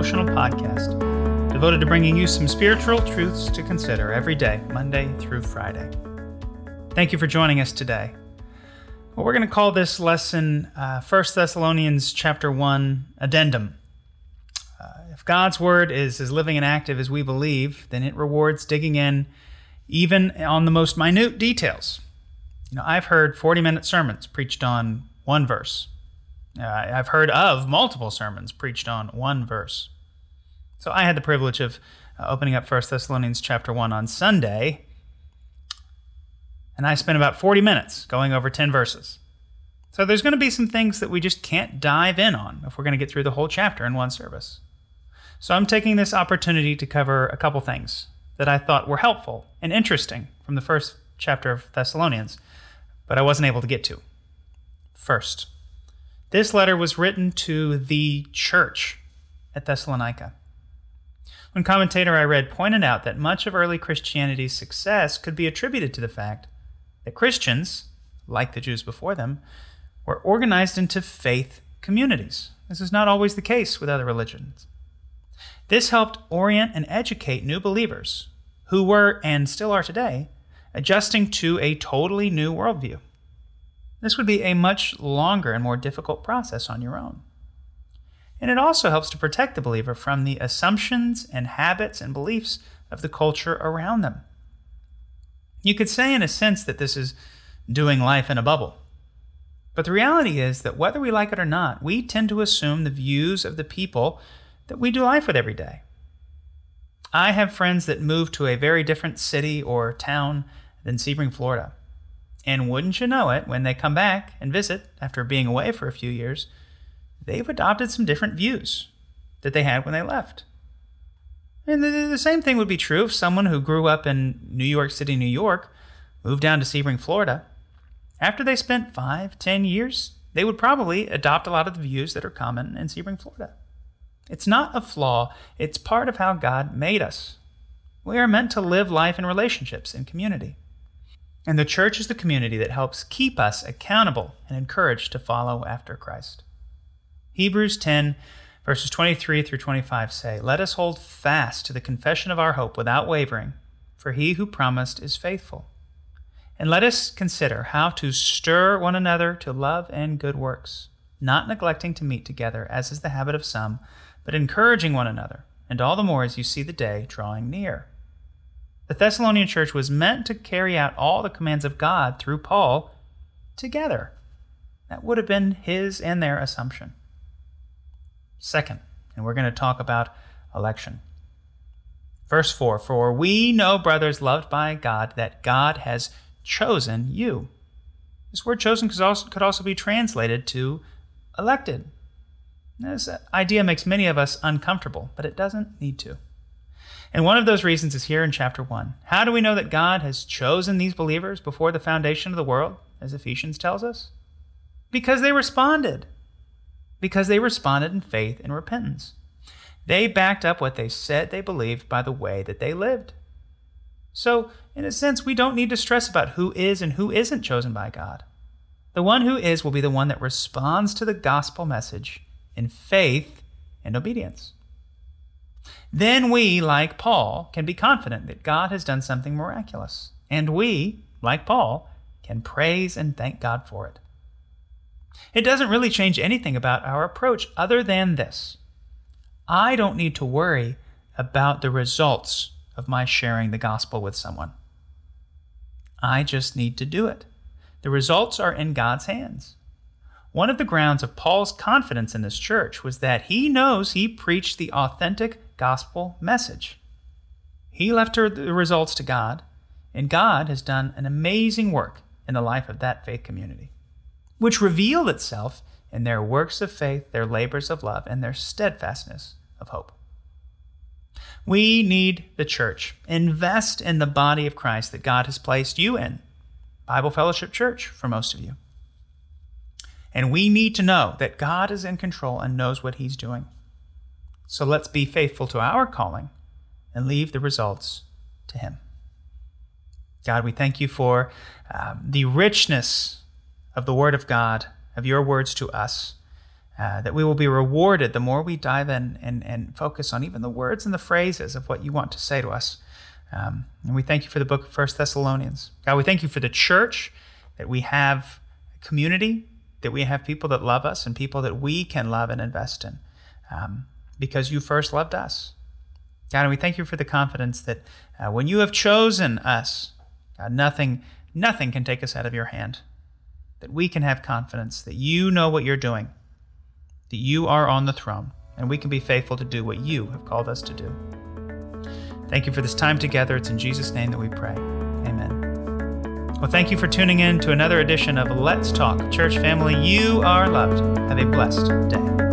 devotional podcast devoted to bringing you some spiritual truths to consider every day, Monday through Friday. Thank you for joining us today. Well, we're going to call this lesson 1 Thessalonians chapter 1 Addendum. If God's Word is as living and active as we believe, then it rewards digging in even on the most minute details. I've heard 40-minute sermons preached on one verse. I've heard of multiple sermons preached on one verse. So I had the privilege of opening up 1 Thessalonians chapter 1 on Sunday, and I spent about 40 minutes going over 10 verses. So there's going to be some things that we just can't dive in on if we're going to get through the whole chapter in one service. So I'm taking this opportunity to cover a couple things that I thought were helpful and interesting from the first chapter of Thessalonians, but I wasn't able to get to. First, this letter was written to the church at Thessalonica. One commentator I read pointed out that much of early Christianity's success could be attributed to the fact that Christians, like the Jews before them, were organized into faith communities. This is not always the case with other religions. This helped orient and educate new believers who were, and still are today, adjusting to a totally new worldview. This would be a much longer and more difficult process on your own. And it also helps to protect the believer from the assumptions and habits and beliefs of the culture around them. You could say in a sense that this is doing life in a bubble. But the reality is that whether we like it or not, we tend to assume the views of the people that we do life with every day. I have friends that move to a very different city or town than Sebring, Florida. And wouldn't you know it, when they come back and visit after being away for a few years, they've adopted some different views that they had when they left. And the same thing would be true if someone who grew up in New York City, New York, moved down to Sebring, Florida. After they spent 5-10 years, they would probably adopt a lot of the views that are common in Sebring, Florida. It's not a flaw. It's part of how God made us. We are meant to live life in relationships and community. And the church is the community that helps keep us accountable and encouraged to follow after Christ. Hebrews 10, verses 23 through 25 say, "Let us hold fast to the confession of our hope without wavering, for he who promised is faithful. And let us consider how to stir one another to love and good works, not neglecting to meet together, as is the habit of some, but encouraging one another, and all the more as you see the day drawing near." The Thessalonian church was meant to carry out all the commands of God through Paul together. That would have been his and their assumption. Second, and we're going to talk about election. Verse 4, "For we know, brothers loved by God, that God has chosen you." This word chosen could also be translated to elected. This idea makes many of us uncomfortable, but it doesn't need to. And one of those reasons is here in chapter 1. How do we know that God has chosen these believers before the foundation of the world, as Ephesians tells us? Because they responded. Because they responded in faith and repentance. They backed up what they said they believed by the way that they lived. So, in a sense, we don't need to stress about who is and who isn't chosen by God. The one who is will be the one that responds to the gospel message in faith and obedience. Then we, like Paul, can be confident that God has done something miraculous. And we, like Paul, can praise and thank God for it. It doesn't really change anything about our approach other than this. I don't need to worry about the results of my sharing the gospel with someone. I just need to do it. The results are in God's hands. One of the grounds of Paul's confidence in this church was that he knows he preached the authentic gospel message. He left the results to God, and God has done an amazing work in the life of that faith community, which revealed itself in their works of faith, their labors of love, and their steadfastness of hope. We need the church. Invest in the body of Christ that God has placed you in. Bible Fellowship Church for most of you. And we need to know that God is in control and knows what he's doing. So let's be faithful to our calling and leave the results to him. God, we thank you for the richness of the Word of God, of your words to us. that we will be rewarded the more we dive in and focus on even the words and the phrases of what you want to say to us. And we thank you for the book of 1 Thessalonians. God, we thank you for the church, that we have community, that we have people that love us and people that we can love and invest in because you first loved us. God, and we thank you for the confidence that when you have chosen us, God, nothing can take us out of your hand, that we can have confidence that you know what you're doing, that you are on the throne, and we can be faithful to do what you have called us to do. Thank you for this time together. It's in Jesus' name that we pray. Amen. Well, thank you for tuning in to another edition of Let's Talk. Church family, you are loved. Have a blessed day.